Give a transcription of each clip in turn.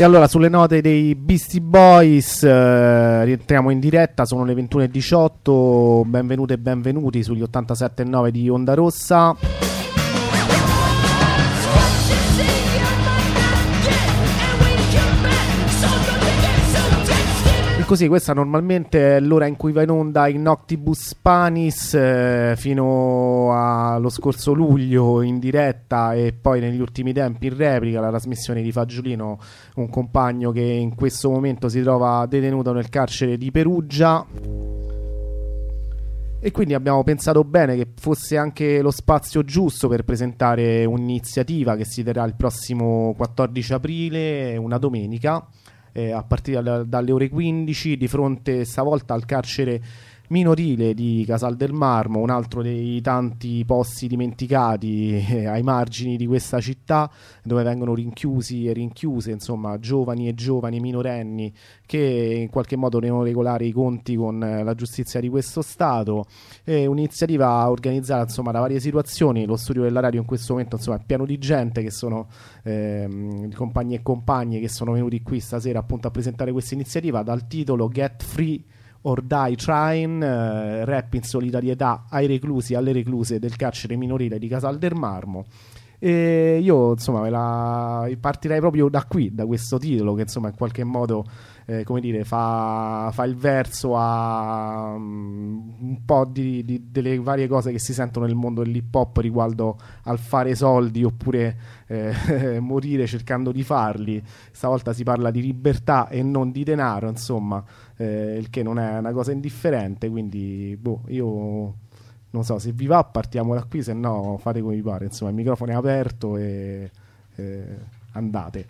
E allora sulle note dei Beastie Boys rientriamo in diretta, sono le 21:18, benvenute e benvenuti sugli 87.9 di Onda Rossa. Così, questa normalmente è l'ora in cui va in onda in Noctibus Panis, fino allo scorso luglio in diretta e poi negli ultimi tempi in replica la trasmissione di Fagiolino, un compagno che in questo momento si trova detenuto nel carcere di Perugia. E quindi abbiamo pensato bene che fosse anche lo spazio giusto per presentare un'iniziativa che si terrà il prossimo 14 aprile, una domenica, a partire dalle ore 15, di fronte stavolta al carcere minorile di Casal del Marmo, un altro dei tanti posti dimenticati ai margini di questa città, dove vengono rinchiusi e rinchiuse, insomma, giovani e giovani minorenni che in qualche modo devono regolare i conti con la giustizia di questo Stato. È un'iniziativa organizzata, insomma, da varie situazioni. Lo studio della radio in questo momento, insomma, è pieno di gente, che sono compagni e compagne che sono venuti qui stasera appunto a presentare questa iniziativa dal titolo Get Free or Die Trying, rap in solidarietà ai reclusi e alle recluse del carcere minorile di Casal del Marmo. E io, insomma, partirei proprio da qui, da questo titolo che, insomma, in qualche modo come dire, fa il verso a un po' delle varie cose che si sentono nel mondo dell'hip hop riguardo al fare soldi oppure morire cercando di farli. Stavolta si parla di libertà e non di denaro, insomma, il che non è una cosa indifferente, quindi io non so, se vi va partiamo da qui, se no fate come vi pare, insomma, il microfono è aperto e andate.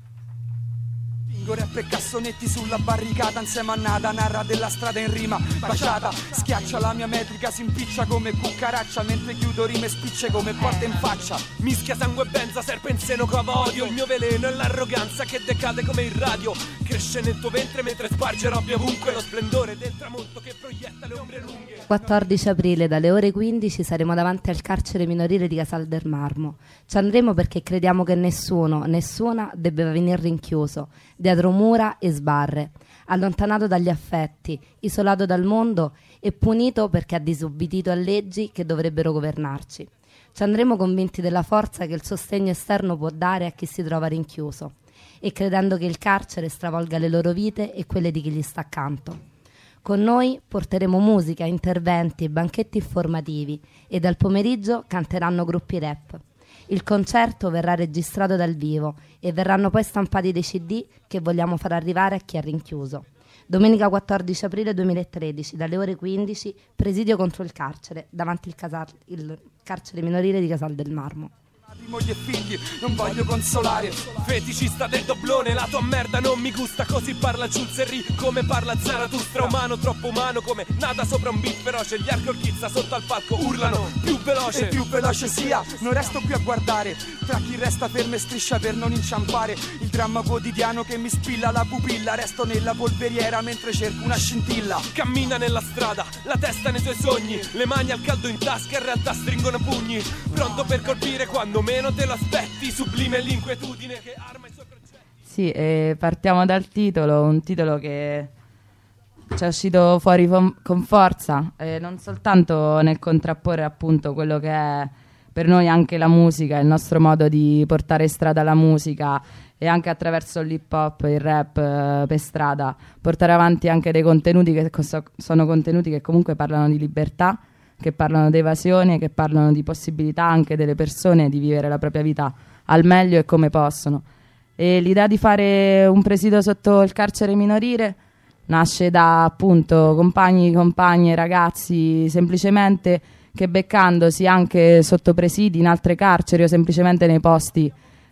Rap e cassonetti sulla barricata insieme a nada, narra della strada in rima baciata, schiaccia la mia metrica, si impiccia come cucaraccia, mentre chiudo rime spicce come porte in faccia. Mischia sangue e benza, serpe in seno cova odio, il mio veleno è l'arroganza che decade come il radio, cresce nel tuo ventre mentre sparge robbia ovunque, lo splendore del tramonto che proietta le ombre lunghe. 14 aprile dalle ore 15 saremo davanti al carcere minorile di Casal del Marmo. Ci andremo perché crediamo che nessuna debba venire rinchiuso dietro mura e sbarre, allontanato dagli affetti, isolato dal mondo e punito perché ha disobbedito a leggi che dovrebbero governarci. Ci andremo convinti della forza che il sostegno esterno può dare a chi si trova rinchiuso e credendo che il carcere stravolga le loro vite e quelle di chi gli sta accanto. Con noi porteremo musica, interventi e banchetti informativi e dal pomeriggio canteranno gruppi rap. Il concerto verrà registrato dal vivo e verranno poi stampati dei CD che vogliamo far arrivare a chi è rinchiuso. Domenica 14 aprile 2013, dalle ore 15, presidio contro il carcere, davanti il carcere minorile di Casal del Marmo. Moglie e figli, non voglio consolare. Feticista del doblone, la tua merda non mi gusta. Così parla Giulzerri, come parla Zarathustra. Umano, troppo umano, come nada sopra un beat feroce. Gli archi orchizza sotto al palco urlano più veloce. E più veloce sia, non resto qui a guardare tra chi resta fermo e striscia per non inciampare. Il dramma quotidiano che mi spilla la pupilla. Resto nella polveriera mentre cerco una scintilla. Cammina nella strada, la testa nei suoi sogni, le mani al caldo in tasca, in realtà stringono pugni. Pronto per colpire quando meno te lo aspetti, sublime l'inquietudine che arma i suoi progetti. Sì, partiamo dal titolo, un titolo che ci è uscito fuori con forza, non soltanto nel contrapporre appunto quello che è per noi anche la musica, il nostro modo di portare in strada la musica e anche attraverso l'hip hop, il rap per strada, portare avanti anche dei contenuti che sono contenuti che comunque parlano di libertà, che parlano di evasione, che parlano di possibilità anche delle persone di vivere la propria vita al meglio e come possono. E l'idea di fare un presidio sotto il carcere minorile nasce da appunto compagne, ragazzi semplicemente che beccandosi anche sotto presidi in altre carceri o semplicemente nei posti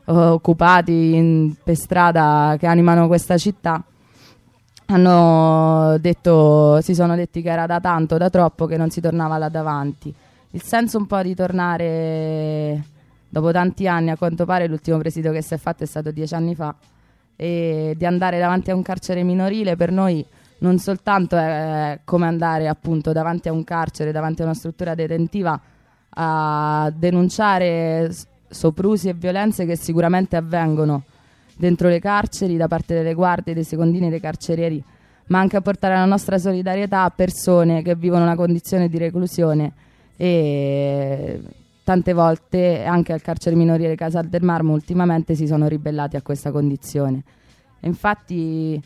occupati per strada che animano questa città si sono detti che era da tanto, da troppo che non si tornava là davanti. Il senso un po' di tornare dopo tanti anni, a quanto pare l'ultimo presidio che si è fatto è stato 10 anni fa, e di andare davanti a un carcere minorile per noi non soltanto è come andare appunto davanti a un carcere, davanti a una struttura detentiva a denunciare soprusi e violenze che sicuramente avvengono dentro le carceri da parte delle guardie, dei secondini e dei carcerieri, ma anche a portare la nostra solidarietà a persone che vivono una condizione di reclusione e tante volte anche al carcere minorile Casal del Marmo ultimamente si sono ribellati a questa condizione. E infatti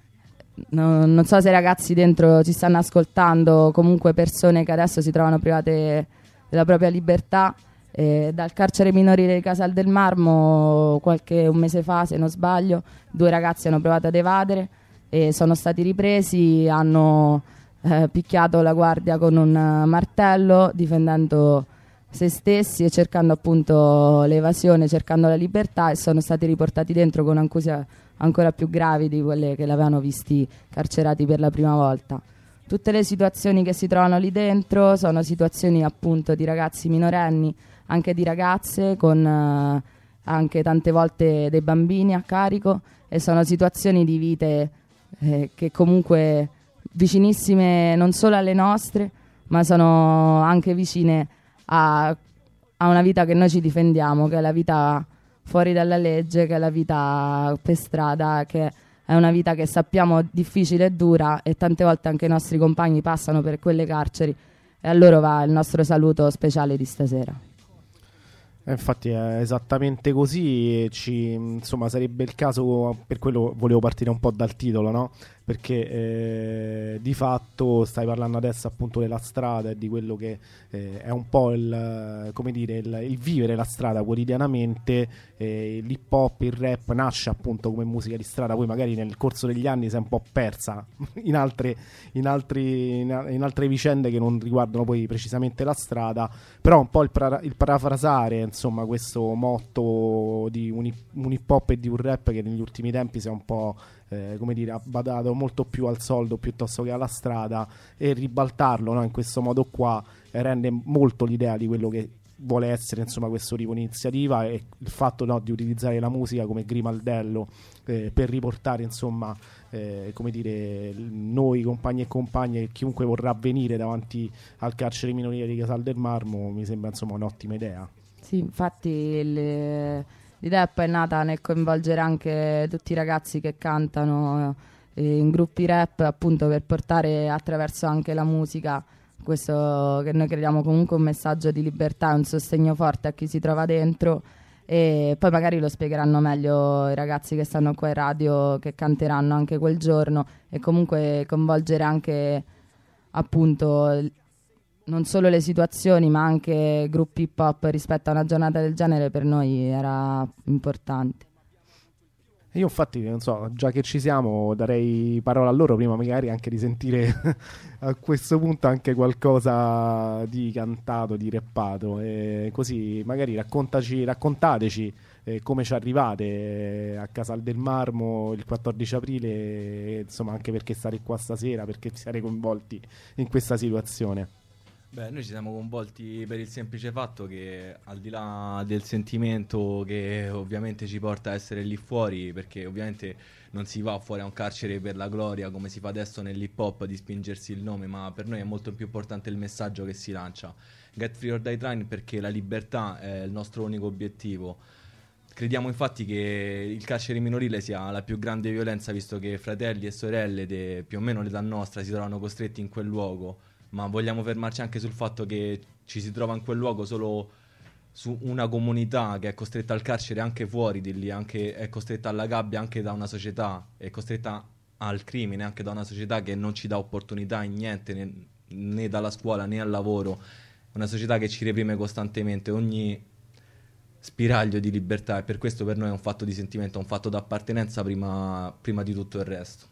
non so se i ragazzi dentro ci stanno ascoltando, comunque persone che adesso si trovano private della propria libertà. Dal carcere minorile di Casal del Marmo un mese fa, se non sbaglio, 2 ragazzi hanno provato ad evadere e sono stati ripresi, hanno picchiato la guardia con un martello difendendo se stessi e cercando appunto l'evasione, cercando la libertà, e sono stati riportati dentro con accuse ancora più gravi di quelle che l'avevano visti carcerati per la prima volta. Tutte le situazioni che si trovano lì dentro sono situazioni appunto di ragazzi minorenni, anche di ragazze con anche tante volte dei bambini a carico, e sono situazioni di vite che comunque vicinissime non solo alle nostre, ma sono anche vicine a una vita che noi ci difendiamo, che è la vita fuori dalla legge, che è la vita per strada, che è una vita che sappiamo difficile e dura, e tante volte anche i nostri compagni passano per quelle carceri, e a loro va il nostro saluto speciale di stasera. Infatti è esattamente così, e insomma sarebbe il caso, per quello volevo partire un po' dal titolo, no? Perché di fatto stai parlando adesso appunto della strada e di quello che è un po' il vivere la strada quotidianamente. L'hip hop, il rap nasce appunto come musica di strada, poi magari nel corso degli anni si è un po' persa in altre vicende che non riguardano poi precisamente la strada, però un po' il parafrasare insomma questo motto di un hip hop e di un rap che negli ultimi tempi si è un po' ha badato molto più al soldo piuttosto che alla strada, e ribaltarlo, no, in questo modo qua rende molto l'idea di quello che vuole essere insomma questo tipo di iniziativa, e il fatto, no, di utilizzare la musica come grimaldello per riportare insomma noi compagni e compagne e chiunque vorrà venire davanti al carcere minorile di Casal del Marmo mi sembra insomma un'ottima idea. Sì, infatti l'idea poi è nata nel coinvolgere anche tutti i ragazzi che cantano in gruppi rap, appunto per portare attraverso anche la musica questo che noi crediamo comunque un messaggio di libertà, un sostegno forte a chi si trova dentro, e poi magari lo spiegheranno meglio i ragazzi che stanno qua in radio, che canteranno anche quel giorno, e comunque coinvolgere anche appunto non solo le situazioni ma anche gruppi hip hop rispetto a una giornata del genere per noi era importante. Io infatti, non so, già che ci siamo, darei parola a loro prima magari anche di sentire a questo punto anche qualcosa di cantato, di rappato, e così magari raccontateci come ci arrivate a Casal del Marmo il 14 aprile, e, insomma, anche perché state qua stasera, perché siete coinvolti in questa situazione. Beh, noi ci siamo coinvolti per il semplice fatto che, al di là del sentimento che ovviamente ci porta a essere lì fuori, perché ovviamente non si va fuori a un carcere per la gloria come si fa adesso nell'hip hop di spingersi il nome, ma per noi è molto più importante il messaggio che si lancia. Get Free or Die Trying, perché la libertà è il nostro unico obiettivo. Crediamo infatti che il carcere minorile sia la più grande violenza, visto che fratelli e sorelle più o meno l'età nostra si trovano costretti in quel luogo, ma vogliamo fermarci anche sul fatto che ci si trova in quel luogo solo su una comunità che è costretta al carcere anche fuori di lì, anche è costretta alla gabbia anche da una società, è costretta al crimine anche da una società che non ci dà opportunità in niente, né dalla scuola né al lavoro, una società che ci reprime costantemente ogni spiraglio di libertà, e per questo per noi è un fatto di sentimento, un fatto d'appartenenza prima di tutto il resto.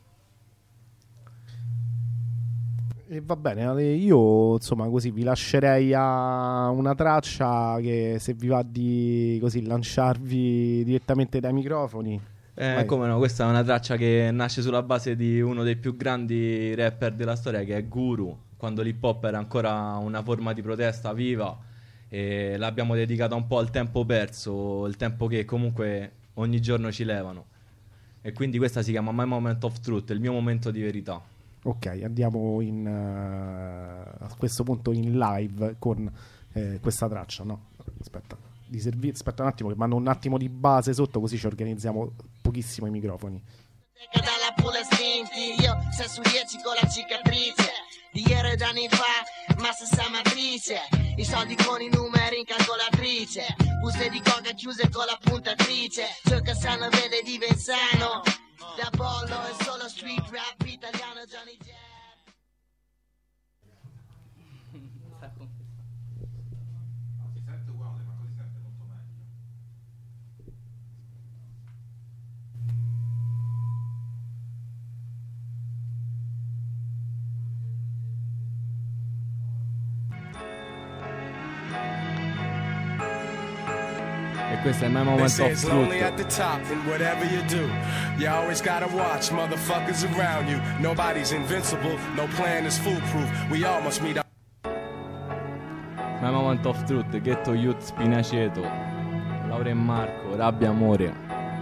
E va bene, io insomma così vi lascerei a una traccia che, se vi va di così lanciarvi direttamente dai microfoni. Come no, questa è una traccia che nasce sulla base di uno dei più grandi rapper della storia, che è Guru, quando l'hip hop era ancora una forma di protesta viva, e l'abbiamo dedicata un po' al tempo perso, il tempo che comunque ogni giorno ci levano, e quindi questa si chiama My Moment of Truth, il mio momento di verità. Ok, andiamo a questo punto in live con questa traccia, no? Aspetta, di servizio. Aspetta un attimo che mando un attimo di base sotto, così ci organizziamo pochissimo i microfoni. Dalla pula stinti, io 6 su 10 con la cicatrice di ieri ed anni fa, ma stessa matrice, i soldi con i numeri in calcolatrice, buste di coca chiuse con la puntatrice, ciò che sano vede diva insano, da Apollo è solo street rap italiano Johnny Jazz. E questo è My Moment of It's lonely Truth. at the top, and whatever you do, you always gotta watch motherfuckers around you. Nobody's invincible, no plan is foolproof. We all must meet up. My Moment of Truth, Ghetto Youth Spinaceto, Laura e Marco, Rabbia Amore.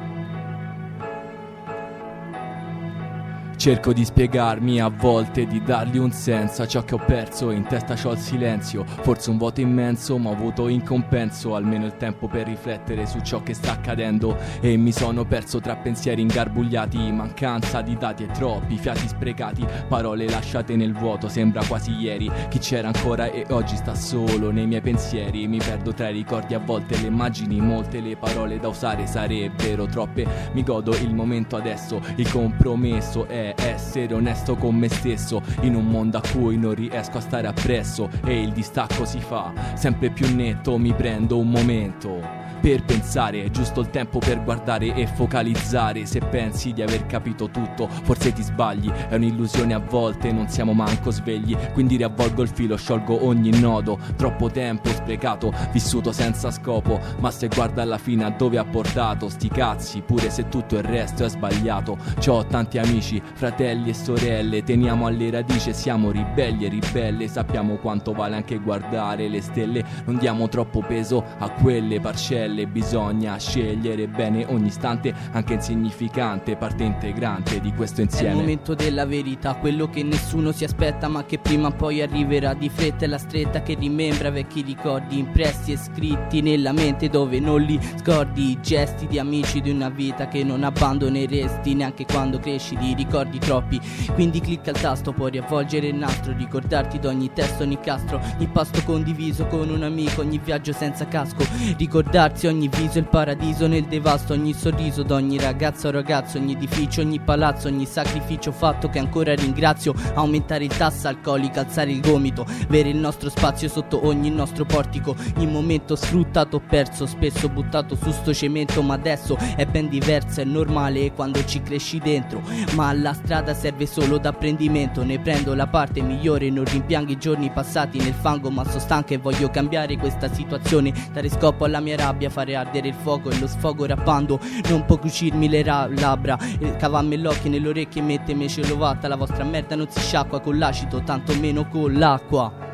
Cerco di spiegarmi a volte, di dargli un senso a ciò che ho perso, in testa c'ho il silenzio, forse un vuoto immenso, ma ho avuto in compenso almeno il tempo per riflettere su ciò che sta accadendo, e mi sono perso tra pensieri ingarbugliati, mancanza di dati e troppi fiati sprecati, parole lasciate nel vuoto, sembra quasi ieri, chi c'era ancora e oggi sta solo nei miei pensieri, mi perdo tra i ricordi a volte, le immagini molte, le parole da usare sarebbero troppe, mi godo il momento adesso, il compromesso è essere onesto con me stesso in un mondo a cui non riesco a stare appresso, e il distacco si fa sempre più netto, mi prendo un momento per pensare, è giusto il tempo per guardare e focalizzare. Se pensi di aver capito tutto, forse ti sbagli, è un'illusione a volte, non siamo manco svegli, quindi riavvolgo il filo, sciolgo ogni nodo, troppo tempo sprecato, vissuto senza scopo, ma se guarda alla fine a dove ha portato, sti cazzi, pure se tutto il resto è sbagliato, c'ho tanti amici, fratelli e sorelle, teniamo alle radici, siamo ribelli e ribelle, sappiamo quanto vale anche guardare le stelle, non diamo troppo peso a quelle parcelle, bisogna scegliere bene ogni istante, anche insignificante, parte integrante di questo insieme. È il momento della verità, quello che nessuno si aspetta ma che prima o poi arriverà, di fretta è la stretta che rimembra vecchi ricordi impressi e scritti nella mente dove non li scordi, i gesti di amici di una vita che non abbandoneresti neanche quando cresci, di ricordi troppi, quindi clicca il tasto, puoi riavvolgere il nastro, ricordarti di ogni testo, ogni castro, ogni pasto condiviso con un amico, ogni viaggio senza casco, ricordarsi ogni viso, il paradiso nel devasto, ogni sorriso d'ogni ragazza o ragazzo, ogni edificio, ogni palazzo, ogni sacrificio fatto che ancora ringrazio, aumentare il tasso alcolico, alzare il gomito, avere il nostro spazio sotto ogni nostro portico, il momento sfruttato, perso, spesso buttato su sto cemento, ma adesso è ben diverso, è normale quando ci cresci dentro, ma la strada serve solo d'apprendimento, ne prendo la parte migliore, non rimpiango i giorni passati nel fango, ma sono stanco e voglio cambiare questa situazione, dare scopo alla mia rabbia, fare ardere il fuoco e lo sfogo rappando, non può cucirmi le labbra, cavarmi l'occhio nelle orecchie, mettermi celovata, la vostra merda non si sciacqua con l'acido, tanto meno con l'acqua.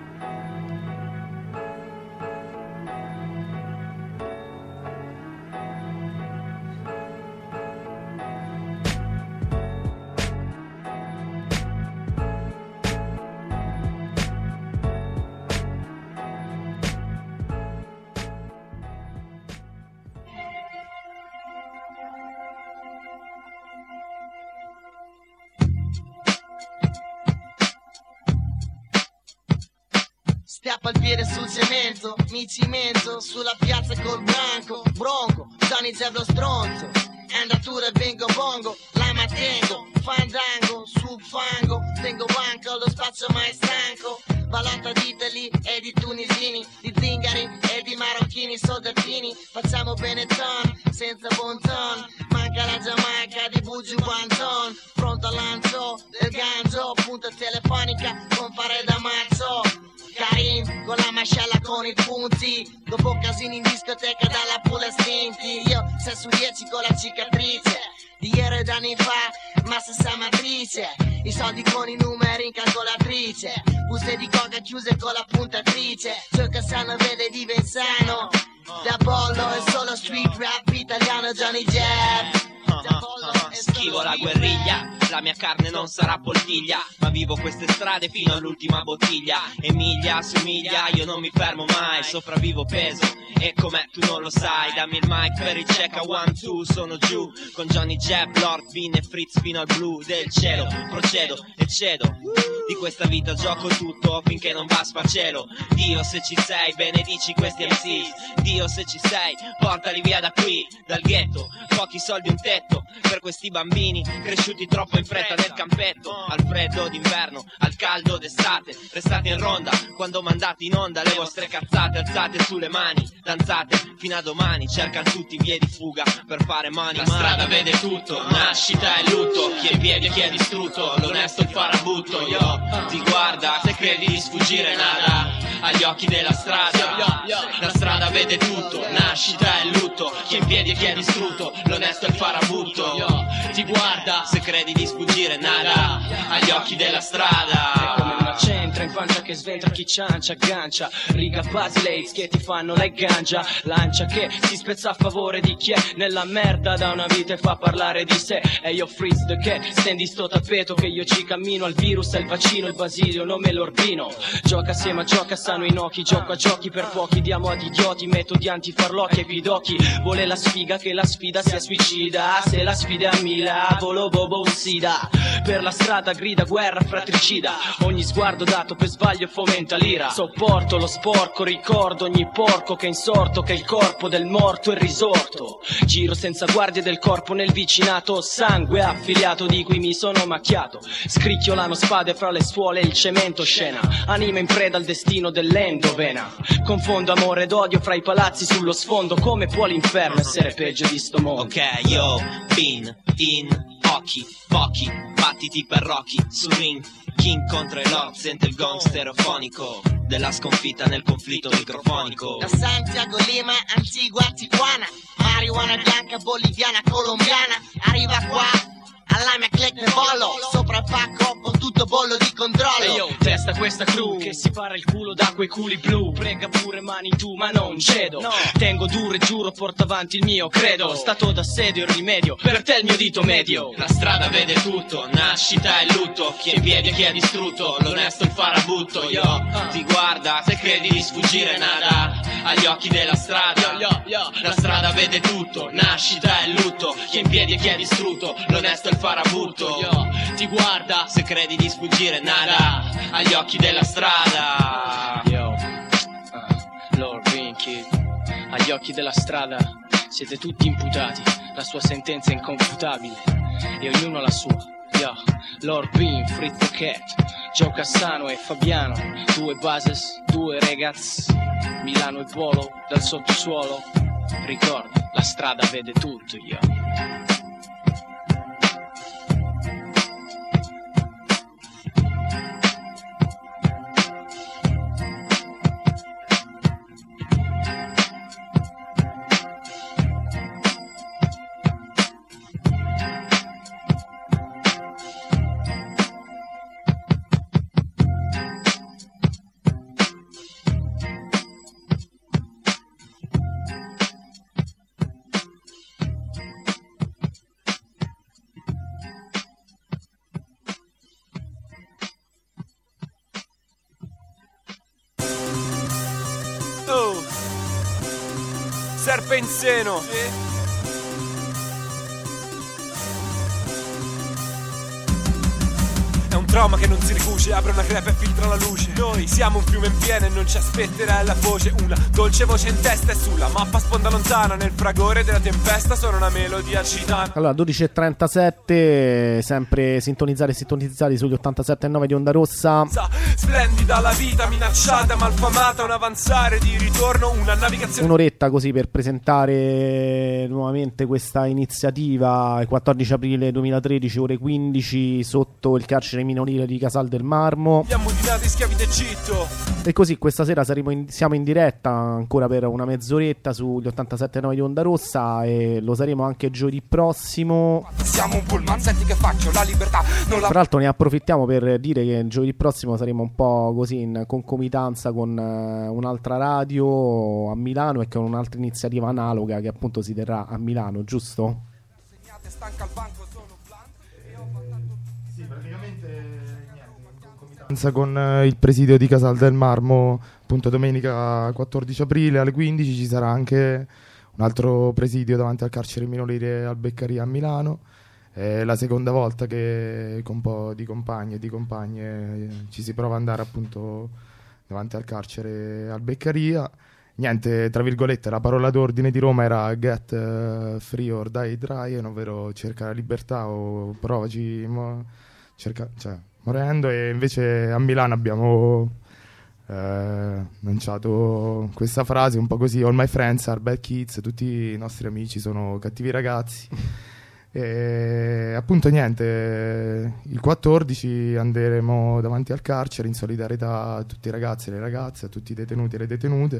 Stiappa il piede sul cemento, mi cimento sulla piazza col bronco, Johnny Jazz lo stronzo, andatura vengo bongo, la mantengo, fandango, sul fango, tengo banco, lo spazio mai stanco, balotta di Italy e di tunisini, di zingari e di marocchini, soldatini, facciamo Benetton, senza bon ton, manca la Giamaica di Buju Banton, pronto al lancio del ganzo, punta telefonica con fare da mazzo, Karim con la mascella con i punti, dopo casini in discoteca dalla pula stinti, io 6 su 10 con la cicatrice di ieri ed anni fa, ma stessa matrice, i soldi con i numeri in calcolatrice, buste di coca chiuse con la puntatrice, ciò che sano vede diva insano, da Apollo è solo street rap italiano Johnny Jazz. Schivo la guerriglia, la mia carne non sarà poltiglia, ma vivo queste strade fino all'ultima bottiglia. E miglia su miglia io non mi fermo mai, sopravvivo peso, e com'è tu non lo sai. Dammi il mic per il check a 1-2, sono giù con Johnny Jab, Lord Vin e Fritz fino al blu del cielo. Procedo e cedo, di questa vita gioco tutto finché non va a sfacelo. Dio se ci sei benedici questi MC, Dio se ci sei portali via da qui, dal ghetto. Pochi soldi un tetto per questi bambini cresciuti troppo in fretta nel campetto. Al freddo d'inverno, al caldo d'estate, restate in ronda quando mandate in onda le vostre cazzate. Alzate sulle mani, danzate fino a domani, cercano tutti vie di fuga per fare money. La strada vede tutto, nascita e lutto, chi è in piedi e chi è distrutto, l'onesto il farabutto. Yo, ti guarda se credi di sfuggire nada agli occhi della strada. La strada vede tutto, nascita e lutto, chi è in piedi e chi è distrutto, l'onesto è il farabutto. Yo, ti guarda se credi di sfuggire nada agli occhi della strada. È come una centra in pancia che sventra chi ciancia, aggancia riga basilates che ti fanno la ganja, lancia che si spezza a favore di chi è nella merda da una vita e fa parlare di sé. E io freeze the cat, stendi sto tappeto che io ci cammino, al virus è il vaccino, il basilio non me l'ordino. Gioca assieme a gioca sano in occhi, gioco a giochi per pochi, diamo ad idioti metodi antifarlocchi e pidocchi. Vuole la sfiga che la sfida sia suicida, se la sfida a Mila volo bobo uccida. Per la strada grida guerra fratricida, ogni sguardo dato per sbaglio fomenta l'ira. Sopporto lo sporco, ricordo ogni porco che è insorto, che il corpo del morto è risorto. Giro senza guardie del corpo nel vicinato, sangue affiliato di cui mi sono macchiato. Scricchiolano spade fra le suole e il cemento, scena anima in preda al destino dell'endovena. Confondo amore ed odio fra i palazzi sullo sfondo, come può l'inferno essere peggio di sto mondo? Ok, yo, been in occhi, pochi, battiti per Rocky, su ring, King contro i Lord, sente il gong stereofonico della sconfitta nel conflitto microfonico. Da Santiago, Lima, Antigua, Tijuana, marijuana bianca, boliviana, colombiana, arriva qua. Alla mia click ne bollo, sopra il pacco con tutto bollo di controllo. E io testa questa crew che si para il culo da quei culi blu. Prega pure mani tu ma non cedo, no. Tengo duro e giuro porto avanti il mio credo. Stato d'assedio il rimedio, per te il mio dito medio. La strada vede tutto, nascita e lutto, chi è in piedi e chi è distrutto, l'onesto il farabutto. Yo, ti guarda se credi di sfuggire nada agli occhi della strada. La strada vede tutto, nascita e lutto, chi è in piedi e chi è distrutto, l'onesto è il farabutto. Yo, ti guarda se credi di sfuggire nada agli occhi della strada. Yo, Lord Vinky, agli occhi della strada siete tutti imputati, la sua sentenza è inconfutabile e ognuno la sua. Yo, Lord Bean, Fritz the Cat, Joe Cassano e Fabiano, due bases, due ragazzi, Milano e Polo dal sottosuolo. Ricorda, la strada vede tutto, yo. Serpe in seno. È un trauma che non si ricuce, apre una crepa e filtra la luce. Noi siamo un fiume in piena e non ci aspetterà la voce. Una dolce voce in testa e sulla mappa sponda lontana. Nel fragore della tempesta suona una melodia gitana. Allora 12:37, sempre sintonizzati sugli 87,9 di Onda Rossa. Splendida la vita, minacciata, malfamata, un avanzare di ritorno, una navigazione. Un'oretta così per presentare nuovamente questa iniziativa. Il 14 aprile 2013, ore 15, sotto il carcere minorile di Casal del Marmo. Abbiamo mutilato schiavi d'Egitto. E così questa sera siamo in diretta ancora per una mezz'oretta sugli 87,9 di Onda Rossa, e lo saremo anche giovedì prossimo. Siamo un pullman, senti che faccio, la libertà non la... Tra l'altro ne approfittiamo per dire che giovedì prossimo saremo un po' così in concomitanza con un'altra radio a Milano e con un'altra iniziativa analoga che appunto si terrà a Milano, giusto? Segnate, stanca al banco, sono blanco e ho fatto... Con il presidio di Casal del Marmo, appunto domenica 14 aprile alle 15 ci sarà anche un altro presidio davanti al carcere minorile al Beccaria a Milano. È la seconda volta che con un po' di compagni e di compagne ci si prova ad andare appunto davanti al carcere al Beccaria. Niente, tra virgolette, la parola d'ordine di Roma era get free or die trying, ovvero cerca la libertà o provaci morendo, e invece a Milano abbiamo lanciato questa frase un po' così: all my friends are bad kids, tutti i nostri amici sono cattivi ragazzi. E appunto niente, il 14 andremo davanti al carcere in solidarietà a tutti i ragazzi e le ragazze, a tutti i detenuti e le detenute,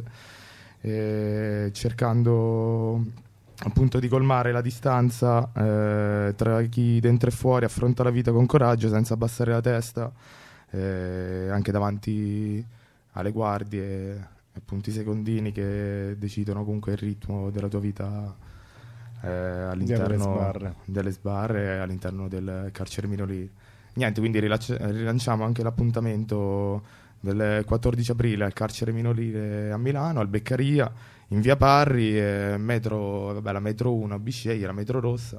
cercando appunto di colmare la distanza tra chi dentro e fuori affronta la vita con coraggio senza abbassare la testa, anche davanti alle guardie, appunto i secondini che decidono comunque il ritmo della tua vita all'interno delle sbarre, all'interno del carcere minorile. Niente, quindi rilanciamo anche l'appuntamento del 14 aprile al carcere minorile a Milano, al Beccaria, in via Parri, metro, la metro 1 a Bisceglie, la metro rossa.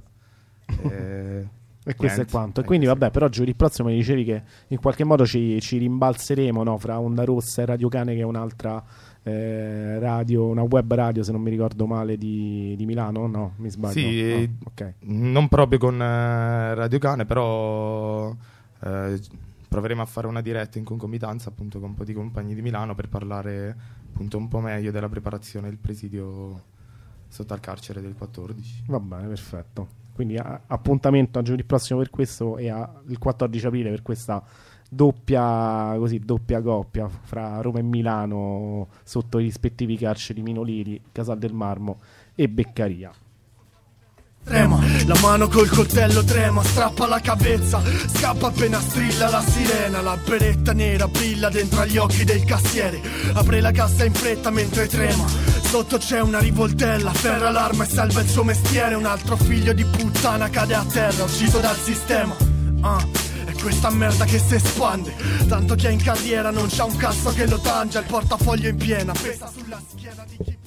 E questo è quanto. E quindi vabbè, però giovedì prossimo mi dicevi che in qualche modo ci rimbalzeremo, no, fra Onda Rossa e Radio Cane, che è un'altra radio, una web radio se non mi ricordo male di Milano, no? Mi sbaglio? Sì, okay. Non proprio con Radio Cane, però proveremo a fare una diretta in concomitanza appunto con un po' di compagni di Milano per parlare appunto un po' meglio della preparazione del presidio sotto al carcere del 14. Va bene, perfetto. Quindi appuntamento a giovedì prossimo per questo e il 14 aprile per questa doppia coppia fra Roma e Milano sotto i rispettivi carceri minorili, Casal del Marmo e Beccaria. Trema, la mano col coltello trema, strappa la cavezza, scappa appena strilla la sirena, la beretta nera brilla dentro agli occhi del cassiere, apre la cassa in fretta mentre trema, sotto c'è una rivoltella, afferra l'arma e salva il suo mestiere, un altro figlio di puttana cade a terra, ucciso dal sistema, è questa merda che si espande, tanto chi è in carriera non c'ha un cazzo che lo tangia, il portafoglio in piena, pesa sulla schiena di chi...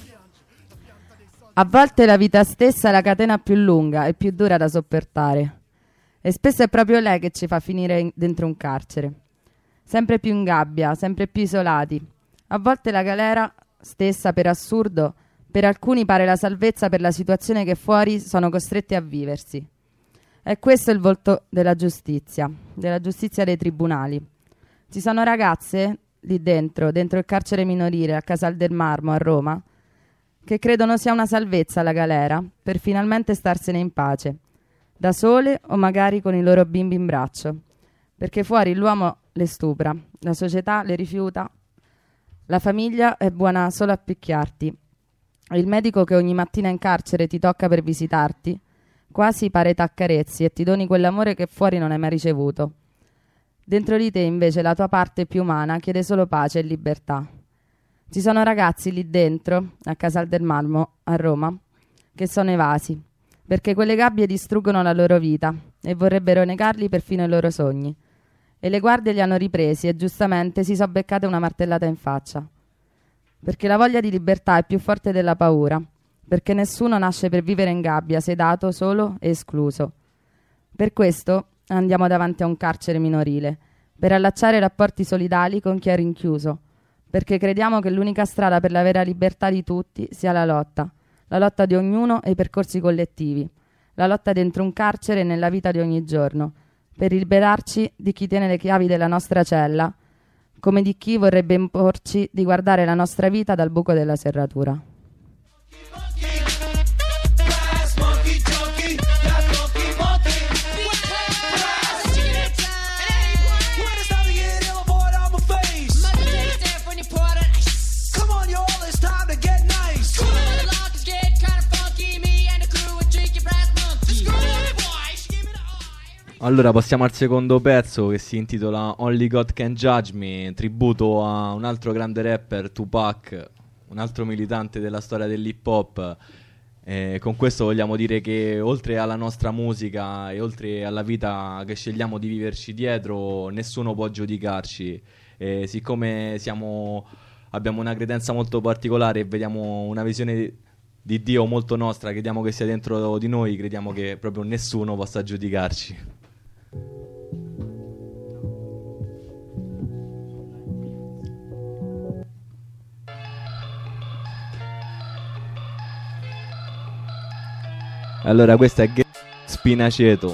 A volte la vita stessa è la catena più lunga e più dura da sopportare. E spesso è proprio lei che ci fa finire dentro un carcere. Sempre più in gabbia, sempre più isolati. A volte la galera stessa, per assurdo, per alcuni pare la salvezza per la situazione che fuori sono costretti a viversi. È questo il volto della giustizia dei tribunali. Ci sono ragazze lì dentro il carcere minorile a Casal del Marmo a Roma, che credono sia una salvezza la galera per finalmente starsene in pace, da sole o magari con i loro bimbi in braccio, perché fuori l'uomo le stupra, la società le rifiuta, la famiglia è buona solo a picchiarti, il medico che ogni mattina in carcere ti tocca per visitarti, quasi pare t'accarezzi e ti doni quell'amore che fuori non hai mai ricevuto. Dentro di te invece la tua parte più umana chiede solo pace e libertà. Ci sono ragazzi lì dentro, a Casal del Marmo, a Roma, che sono evasi, perché quelle gabbie distruggono la loro vita e vorrebbero negarli perfino i loro sogni. E le guardie li hanno ripresi e giustamente si sono beccate una martellata in faccia. Perché la voglia di libertà è più forte della paura, perché nessuno nasce per vivere in gabbia, sedato, solo e escluso. Per questo andiamo davanti a un carcere minorile, per allacciare rapporti solidali con chi è rinchiuso, perché crediamo che l'unica strada per la vera libertà di tutti sia la lotta di ognuno e i percorsi collettivi, la lotta dentro un carcere e nella vita di ogni giorno, per liberarci di chi tiene le chiavi della nostra cella, come di chi vorrebbe imporci di guardare la nostra vita dal buco della serratura. Allora passiamo al secondo pezzo che si intitola Only God Can Judge Me, tributo a un altro grande rapper, Tupac, un altro militante della storia dell'hip hop. Con questo vogliamo dire che oltre alla nostra musica e oltre alla vita che scegliamo di viverci dietro, nessuno può giudicarci. Siccome abbiamo una credenza molto particolare e vediamo una visione di Dio molto nostra, crediamo che sia dentro di noi, crediamo che proprio nessuno possa giudicarci. Allora, questa è Spinaceto.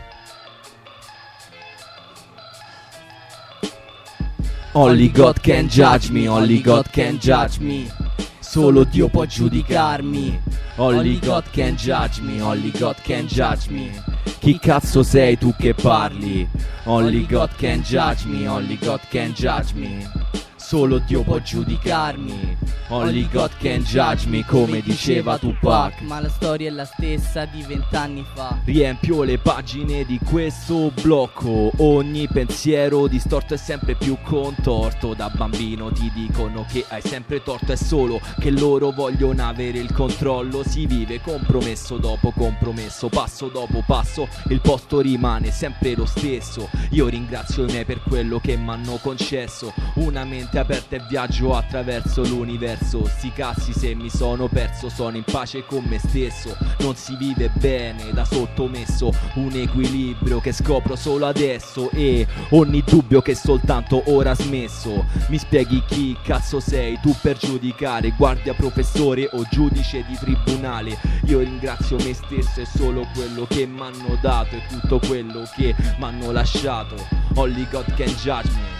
Only God can judge me, only God can judge me. Solo Dio può giudicarmi. Only God can judge me, only God can judge me. Chi cazzo sei tu che parli? Only God can judge me, only God can judge me. Solo Dio può giudicarmi. Only God can judge me, come diceva Tupac. Ma la storia è la stessa di 20 anni fa. Riempio le pagine di questo blocco. Ogni pensiero distorto è sempre più contorto. Da bambino ti dicono che hai sempre torto. È solo che loro vogliono avere il controllo. Si vive compromesso dopo compromesso, passo dopo passo. Il posto rimane sempre lo stesso. Io ringrazio i miei per quello che m'hanno concesso. Una mente aperta e viaggio attraverso l'universo. Sti cazzi se mi sono perso, sono in pace con me stesso. Non si vive bene da sottomesso, un equilibrio che scopro solo adesso. E ogni dubbio che soltanto ora smesso. Mi spieghi chi cazzo sei tu per giudicare, guardia, professore o giudice di tribunale? Io ringrazio me stesso e solo quello che m'hanno dato e tutto quello che m'hanno lasciato. Only God can judge me.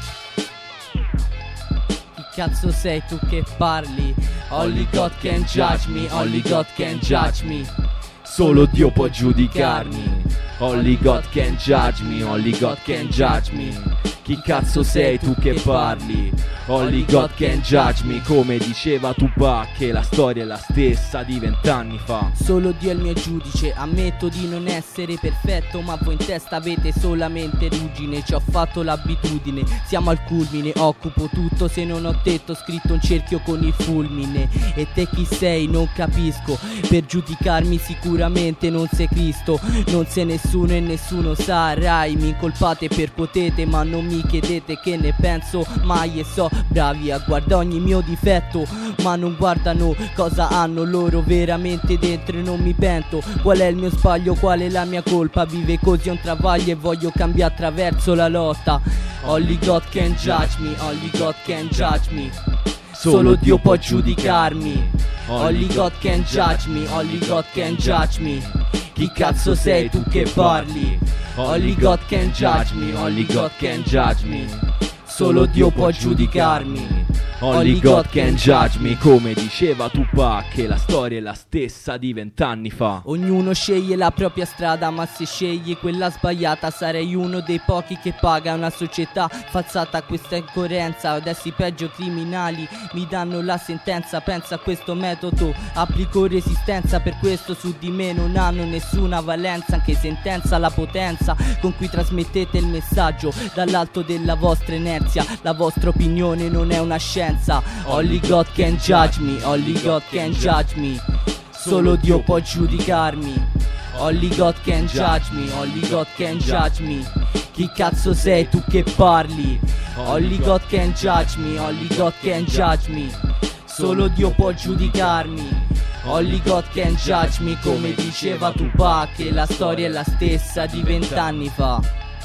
Cazzo sei tu che parli? Only God can judge me, only God can judge me. Solo Dio può giudicarmi. Only God can judge me, only God can judge me. Chi cazzo sei tu che parli? Only God can judge me, come diceva Tupac, che la storia è la stessa di 20 anni fa. Solo Dio è il mio giudice, ammetto di non essere perfetto, ma voi in testa avete solamente ruggine. Ci ho fatto l'abitudine, siamo al culmine, occupo tutto, se non ho detto scritto un cerchio con il fulmine. E te chi sei? Non capisco, per giudicarmi sicuramente non sei Cristo. Non sei nessuno e nessuno sarai, mi incolpate per potete, ma non mi chiedete che ne penso mai. E so bravi a guardare ogni mio difetto, ma non guardano cosa hanno loro veramente dentro. E non mi pento, qual è il mio sbaglio, qual è la mia colpa? Vive così un travaglio e voglio cambiare attraverso la lotta. Only God can judge me, only God can judge me. Solo Dio può giudicarmi. Only God can judge me, only God can judge me. Chi cazzo sei tu che parli? Only God can judge me, only God can judge me. Solo Dio può giudicarmi. Only God can judge me, come diceva Tupac, che la storia è la stessa di 20 anni fa. Ognuno sceglie la propria strada, ma se scegli quella sbagliata sarei uno dei pochi che paga. Una società falsata a questa incoerenza, adesso i peggio criminali mi danno la sentenza. Pensa a questo metodo, applico resistenza, per questo su di me non hanno nessuna valenza. Anche sentenza la potenza con cui trasmettete il messaggio dall'alto della vostra inerzia. La vostra opinione non è una scienza. Only God can judge me, only God can judge me. Solo Dio può giudicarmi. Only God can judge me, only God can judge me. Chi cazzo sei tu che parli? Only God can judge me, only God can judge me. Solo Dio può giudicarmi. Only God can judge me, come diceva Tupac, che la storia è la stessa di 20 anni fa.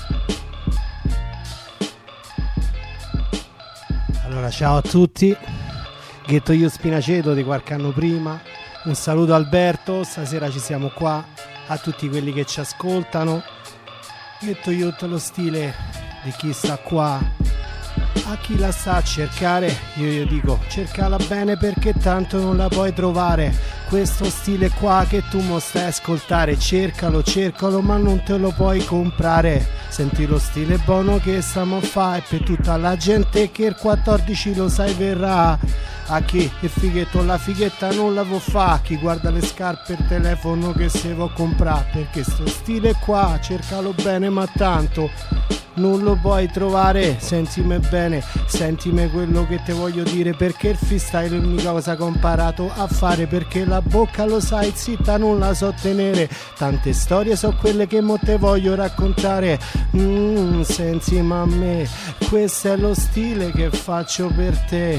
Allora, ciao a tutti, Ghetto io Spinaceto di qualche anno prima, un saluto a Alberto, stasera ci siamo qua, a tutti quelli che ci ascoltano. Ghetto Youth, lo stile di chi sta qua, a chi la sa cercare, io dico cercala bene perché tanto non la puoi trovare. Questo stile qua che tu mo stai a ascoltare, cercalo ma non te lo puoi comprare. Senti lo stile buono che stiamo a fare, per tutta la gente che il 14 lo sai verrà. A chi il fighetto la fighetta non la vuol fa, chi guarda le scarpe il telefono che se vuoi comprare, perché sto stile qua cercalo bene ma tanto non lo puoi trovare. Sentimi bene, sentimi quello che te voglio dire, perché il freestyle è l'unica cosa che ho imparato a fare, perché la bocca lo sai zitta non la so tenere, tante storie so quelle che mo te voglio raccontare. Senti ma me, questo è lo stile che faccio per te.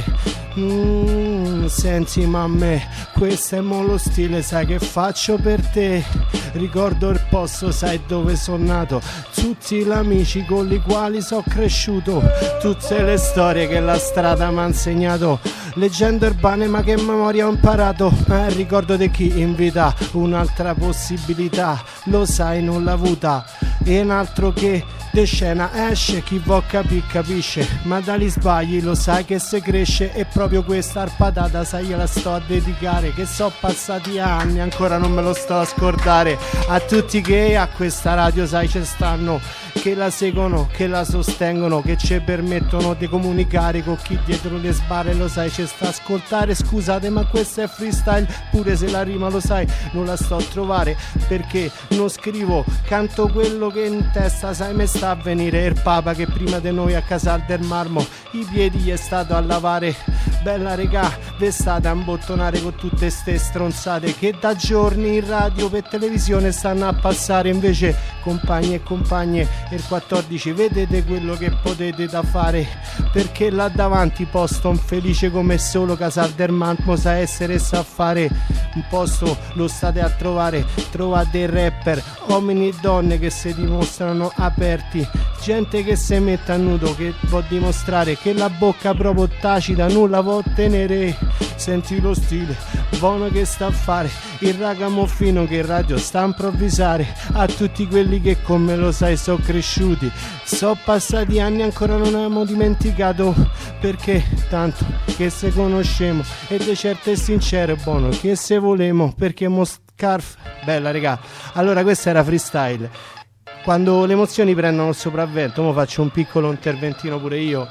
Senti ma me, questo è mo lo stile sai che faccio per te. Ricordo il posto, sai dove sono nato, tutti gli amici con i quali sono cresciuto, tutte le storie che la strada mi ha insegnato, leggende urbane ma che memoria ho imparato. Ricordo di chi in vita un'altra possibilità, lo sai non l'ha avuta, e un altro che de scena esce, chi vuol capire capisce, ma dagli sbagli lo sai che se cresce, e proprio questa arpatata sai gliela sto a dedicare, che so passati anni ancora non me lo sto a scordare, a tutti che a questa radio sai ci stanno, che la seguono, che la sostengono, che ci permettono di comunicare con chi dietro le sbarre lo sai ci sta a ascoltare. Scusate ma questo è freestyle, pure se la rima lo sai non la sto a trovare, perché non scrivo, canto quello che in testa sai me sta a venire. Il papa che prima di noi a Casal del Marmo i piedi gli è stato a lavare, bella regà ve state a imbottonare con tutte ste stronzate che da giorni in radio per televisione stanno a passare. Invece compagni e compagne, il 14 vedete quello che potete da fare, perché là davanti posto un felice come solo Casal del Marmo sa essere e sa fare. Un posto lo state a trovare, trovate rapper, uomini e donne che si dimostrano aperti, gente che si mette a nudo, che può dimostrare che la bocca proprio tacita non la può tenere. Senti lo stile buono che sta a fare il ragamuffino che in radio sta a improvvisare, a tutti quelli che come lo sai sono cresciuti, so passati anni ancora non abbiamo dimenticato, perché tanto che se conoscemo e de certo è sincero e buono che se volemo, perché Moscarf bella regà. Allora questo era freestyle, quando le emozioni prendono il sopravvento. Mo faccio un piccolo interventino pure io.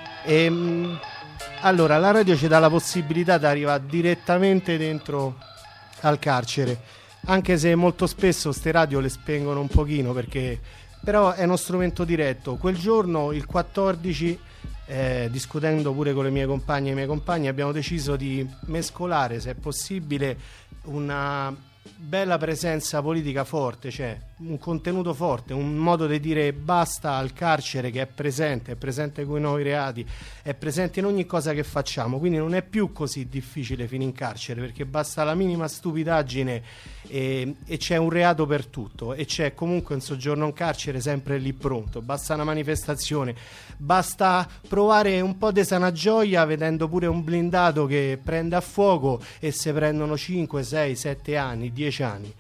Allora la radio ci dà la possibilità di arrivare direttamente dentro al carcere, anche se molto spesso ste radio le spengono un pochino, perché però è uno strumento diretto. Quel giorno il 14 discutendo pure con le mie compagne e i miei compagni abbiamo deciso di mescolare, se è possibile, una bella presenza politica forte, cioè un contenuto forte, un modo di dire basta al carcere che è presente con i nuovi reati, è presente in ogni cosa che facciamo, quindi non è più così difficile finire in carcere, perché basta la minima stupidaggine e c'è un reato per tutto, e c'è comunque un soggiorno in carcere sempre lì pronto, basta una manifestazione, basta provare un po' di sana gioia vedendo pure un blindato che prende a fuoco e se prendono 5, 6, 7 anni, 10 anni.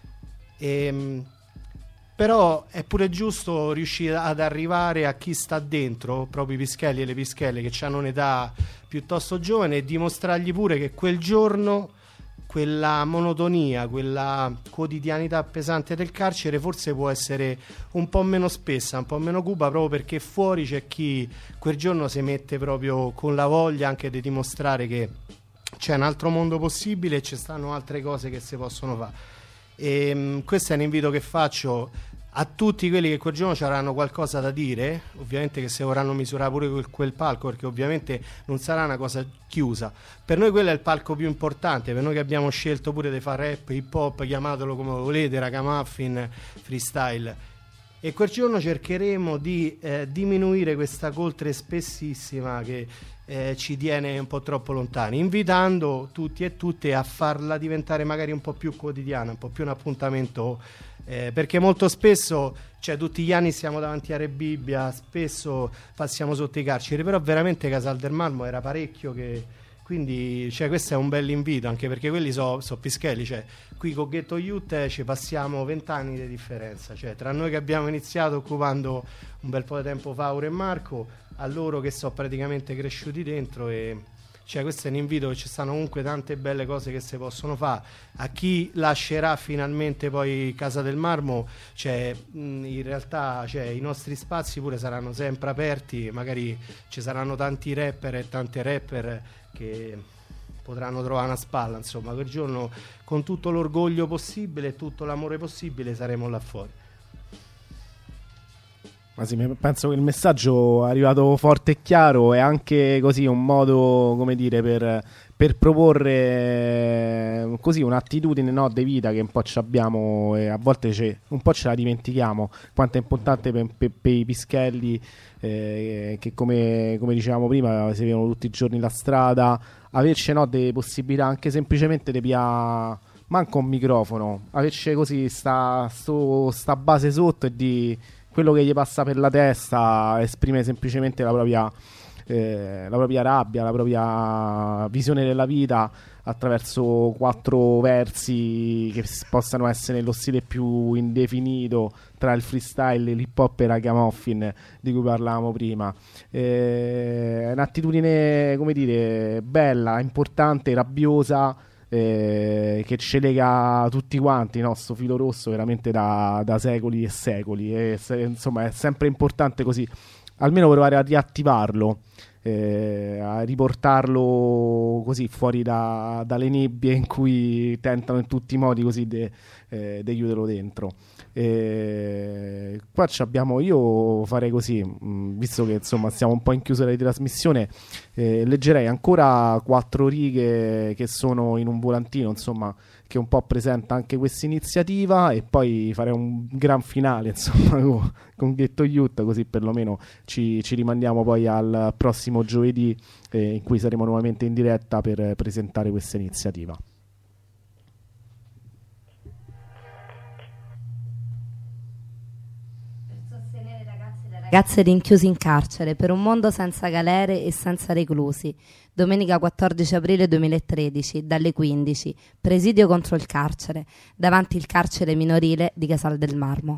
Però è pure giusto riuscire ad arrivare a chi sta dentro, proprio i pischelli e le pischelle che hanno un'età piuttosto giovane, e dimostrargli pure che quel giorno quella monotonia, quella quotidianità pesante del carcere forse può essere un po' meno spessa, un po' meno cupa, proprio perché fuori c'è chi quel giorno si mette proprio con la voglia anche di dimostrare che c'è un altro mondo possibile e ci stanno altre cose che si possono fare. E questo è un invito che faccio a tutti quelli che quel giorno ci avranno qualcosa da dire, ovviamente che si vorranno misurare pure quel palco, perché ovviamente non sarà una cosa chiusa. Per noi quello è il palco più importante, per noi che abbiamo scelto pure di fare rap, hip hop, chiamatelo come volete, ragamuffin, freestyle. E quel giorno cercheremo di diminuire questa coltre spessissima che ci tiene un po' troppo lontani, invitando tutti e tutte a farla diventare magari un po' più quotidiana, un po' più un appuntamento, perché molto spesso, cioè tutti gli anni siamo davanti a Re Bibbia, spesso passiamo sotto i carceri, però veramente Casal del Marmo era parecchio che... Quindi cioè, questo è un bel invito, anche perché quelli sono pischelli, cioè qui con Ghetto Youth ci passiamo 20 anni di differenza, cioè tra noi che abbiamo iniziato occupando un bel po' di tempo fa Aure e Marco, a loro che sono praticamente cresciuti dentro, e cioè questo è un invito, che ci stanno comunque tante belle cose che si possono fare. A chi lascerà finalmente poi Casa del Marmo, cioè in realtà cioè, i nostri spazi pure saranno sempre aperti, magari ci saranno tanti rapper e tante rapper che potranno trovare una spalla, insomma quel giorno con tutto l'orgoglio possibile e tutto l'amore possibile saremo là fuori. Ma sì, penso che il messaggio è arrivato forte e chiaro, è anche così un modo, come dire, per proporre così un'attitudine, no, di vita che un po' ci abbiamo e a volte un po' ce la dimentichiamo, quanto è importante per i pischelli che come dicevamo prima si vedono tutti i giorni la strada, averci, no, delle possibilità anche semplicemente di pigliare manco un microfono, averci così sta base sotto e di quello che gli passa per la testa, esprime semplicemente la propria rabbia, la propria visione della vita attraverso 4 versi che possano essere nello stile più indefinito tra il freestyle, l'hip hop e la ragamuffin di cui parlavamo prima. È un'attitudine, come dire, bella, importante, rabbiosa, che ci lega tutti quanti, no? Sto filo rosso veramente da secoli e secoli, insomma è sempre importante così almeno provare a riattivarlo, a riportarlo così fuori dalle nebbie in cui tentano in tutti i modi così di chiuderlo dentro. Qua abbiamo, io farei così, visto che insomma siamo un po' in chiusura di trasmissione, leggerei ancora 4 righe che sono in un volantino, insomma, che un po' presenta anche questa iniziativa, e poi farei un gran finale, insomma, con Ghetto Youth, così perlomeno ci rimandiamo poi al prossimo giovedì, in cui saremo nuovamente in diretta per presentare questa iniziativa. Ragazze rinchiusi in carcere per un mondo senza galere e senza reclusi. Domenica 14 aprile 2013, dalle 15, presidio contro il carcere, davanti il carcere minorile di Casal del Marmo.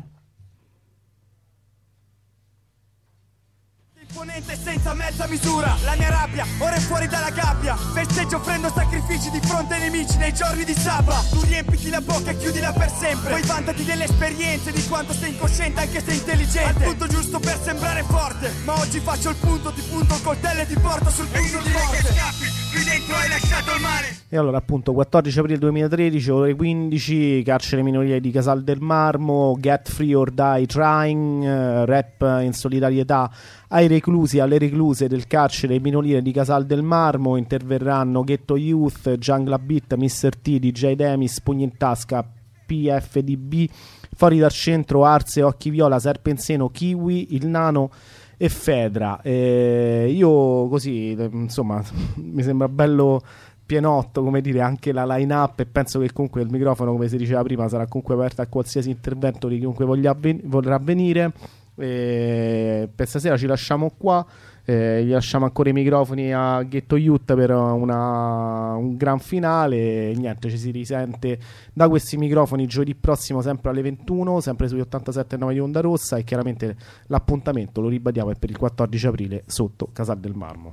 Imponente senza mezza misura, la mia rabbia ora è fuori dalla gabbia. Festeggio offrendo sacrifici di fronte ai nemici nei giorni di sabato. Tu riempiti la bocca e chiudila per sempre, poi vantati delle esperienze, di quanto sei incosciente anche se intelligente. Al punto giusto per sembrare forte, ma oggi faccio il punto, ti punto il coltello e ti porto sul punto di morte. Qui dentro hai lasciato il mare. E allora appunto 14 aprile 2013, ore 15, carcere minorile di Casal del Marmo, Get Free or Die Trying, rap in solidarietà ai reclusi e alle recluse del carcere minorile di Casal del Marmo. Interverranno Ghetto Youth, Jungla Beat, Mr. T, DJ Demis, Pugni in Tasca, PFDB, Fuori dal Centro, Arse, Occhi Viola, Serpenseno, Kiwi, Il Nano e Fedra. Io così, insomma, mi sembra bello pienotto, come dire, anche la line up, e penso che comunque il microfono, come si diceva prima, sarà comunque aperto a qualsiasi intervento di chiunque vorrà venire. Per stasera ci lasciamo qua, gli lasciamo ancora i microfoni a Ghetto Youth per un gran finale, e niente, ci si risente da questi microfoni giovedì prossimo sempre alle 21, sempre sugli 87.9 di Onda Rossa, e chiaramente l'appuntamento, lo ribadiamo, è per il 14 aprile sotto Casal del Marmo.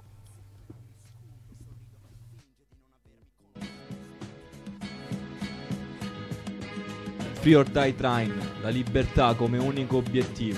Free or Die Trying, la libertà come unico obiettivo.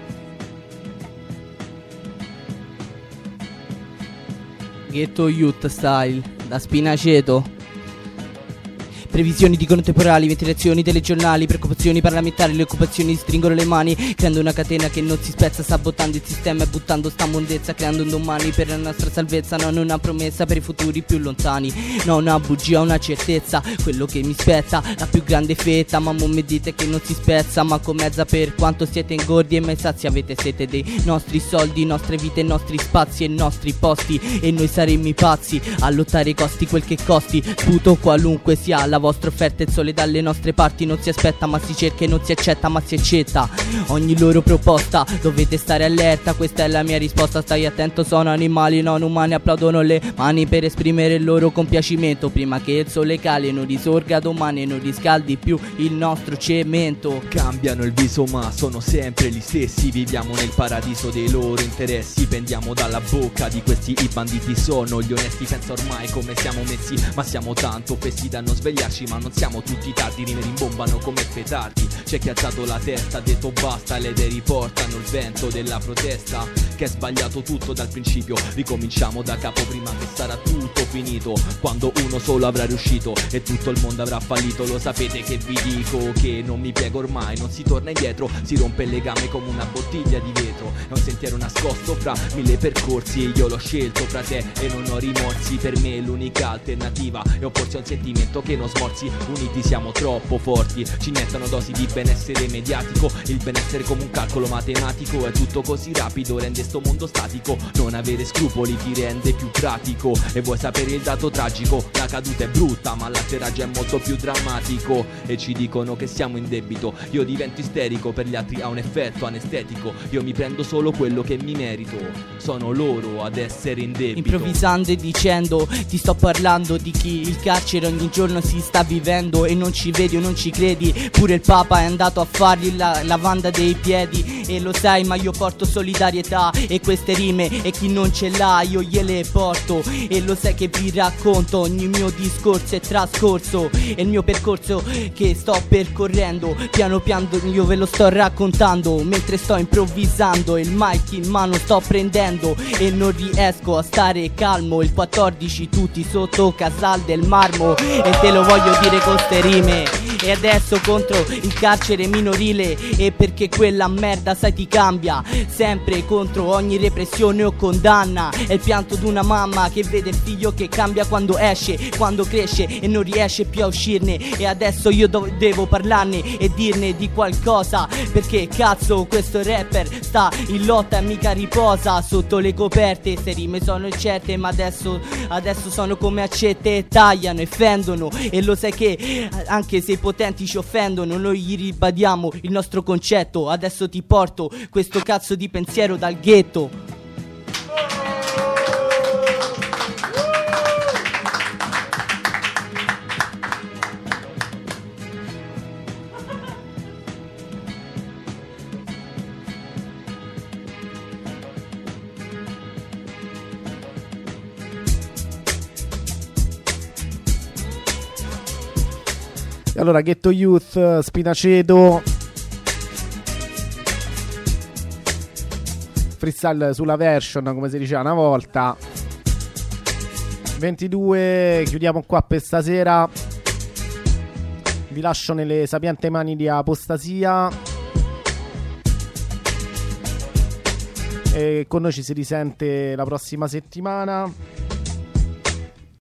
Ghetto Youth Style, da Spinaceto. Previsioni dicono temporali, ventilazioni telegiornali, preoccupazioni parlamentari, le occupazioni stringono le mani, creando una catena che non si spezza, sabotando il sistema e buttando sta mondezza, creando un domani per la nostra salvezza, non una promessa per i futuri più lontani, non una bugia, una certezza, quello che mi spetta, la più grande fetta, ma non mi dite che non si spezza, ma con mezza per quanto siete ingordi e mai sazi, avete sete dei nostri soldi, nostre vite, nostri spazi e nostri posti, e noi saremmo i pazzi a lottare i costi quel che costi, sputo qualunque sia la vostra offerta, il sole dalle nostre parti non si aspetta ma si cerca e non si accetta ma si accetta ogni loro proposta, dovete stare allerta, questa è la mia risposta, stai attento, sono animali non umani, applaudono le mani per esprimere il loro compiacimento, prima che il sole cali e non risorga domani e non riscaldi più il nostro cemento. Cambiano il viso ma sono sempre gli stessi, viviamo nel paradiso dei loro interessi, pendiamo dalla bocca di questi, i banditi sono gli onesti, pensa ormai come siamo messi, ma siamo tanto fessi da non svegliarci, ma non siamo tutti tardi, rime rimbombano come petardi, c'è chi ha alzato la testa, ha detto basta, le idee riportano il vento della protesta, che è sbagliato tutto dal principio. Ricominciamo da capo prima che sarà tutto finito, quando uno solo avrà riuscito e tutto il mondo avrà fallito. Lo sapete che vi dico, che non mi piego ormai, non si torna indietro, si rompe il legame come una bottiglia di vetro. È un sentiero nascosto fra 1000 percorsi, io l'ho scelto fra te e non ho rimorsi. Per me l'unica alternativa è opporsi a un sentimento che non smorzi. Uniti siamo troppo forti, ci iniettano dosi di benessere mediatico. Il benessere come un calcolo matematico, è tutto così rapido, rende sto mondo statico. Non avere scrupoli ti rende più pratico. E vuoi sapere il dato tragico? La caduta è brutta ma l'atterraggio è molto più drammatico. E ci dicono che siamo in debito, io divento isterico, per gli altri ha un effetto anestetico. Io mi prendo solo quello che mi merito, sono loro ad essere in debito. Improvvisando e dicendo, ti sto parlando di chi il carcere ogni giorno si sta vivendo. E non ci vedi o non ci credi, pure il Papa è andato a fargli la lavanda dei piedi. E lo sai ma io porto solidarietà, e queste rime e chi non ce l'ha io gliele porto. E lo sai che vi racconto, ogni mio discorso è trascorso, e il mio percorso che sto percorrendo piano piano io ve lo sto raccontando, mentre sto improvvisando, il mic in mano sto prendendo e non riesco a stare calmo. Il 14 tutti sotto Casal del Marmo, e te lo voglio dire con ste rime. E adesso contro il carcere minorile, e perché quella merda sai ti cambia, sempre contro ogni repressione o condanna. È il pianto di una mamma che vede il figlio che cambia quando esce, quando cresce e non riesce più a uscirne. E adesso io devo parlarne e dirne di qualcosa, perché cazzo questo rapper sta in lotta e mica riposa sotto le coperte. Se rime sono certe ma adesso sono come accette e tagliano e fendono. E lo sai che anche se i potenti ci offendono, noi gli ribadiamo il nostro concetto. Adesso ti porto questo cazzo di pensiero dal ghetto. E allora Ghetto Youth, Spinaceto, freestyle sulla version come si diceva una volta. 22, chiudiamo qua per stasera. Vi lascio nelle sapienti mani di Apostasia e con noi ci si risente la prossima settimana.